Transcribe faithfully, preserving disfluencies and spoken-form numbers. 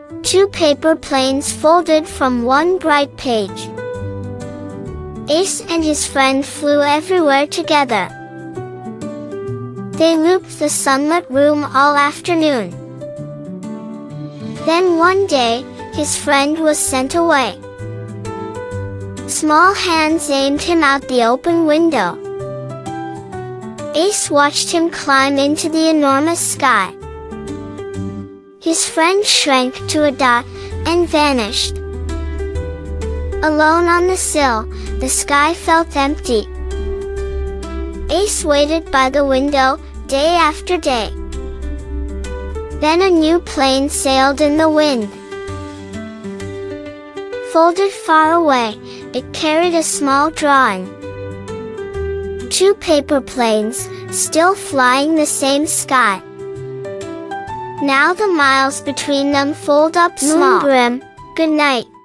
Two paper planes folded from one bright page. Ace and his friend flew everywhere together. They looped the sunlit room all afternoon. Then one day, his friend was sent away. Small hands aimed him out the open window. Ace watched him climb into the enormous sky. His friend shrank to a dot and vanished. Alone on the sill, the sky felt empty. Ace waited by the window, day after day. Then a new plane sailed in the wind. Folded far away, it carried a small drawing. Two paper planes, still flying the same sky. Now the miles between them fold up small. Moonbrim, good night.